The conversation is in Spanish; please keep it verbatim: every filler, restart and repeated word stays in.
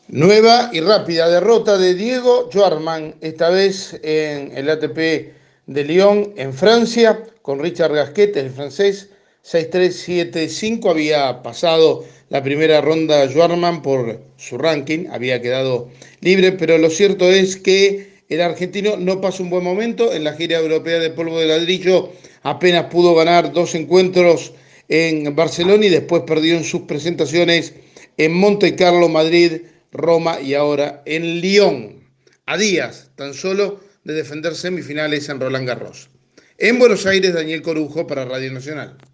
Nueva y rápida derrota de Diego Schwartzman, esta vez en el A T P de Lyon, en Francia, con Richard Gasquet, el francés, seis tres siete cinco. Había pasado la primera ronda Schwartzman por su ranking, había quedado libre, pero lo cierto es que el argentino no pasó un buen momento en la gira europea de polvo de ladrillo. Apenas pudo ganar dos encuentros en Barcelona y después perdió en sus presentaciones en Monte Carlo, Madrid, Roma y ahora en Lyon, a días tan solo de defender semifinales en Roland Garros. En Buenos Aires, Daniel Corujo para Radio Nacional.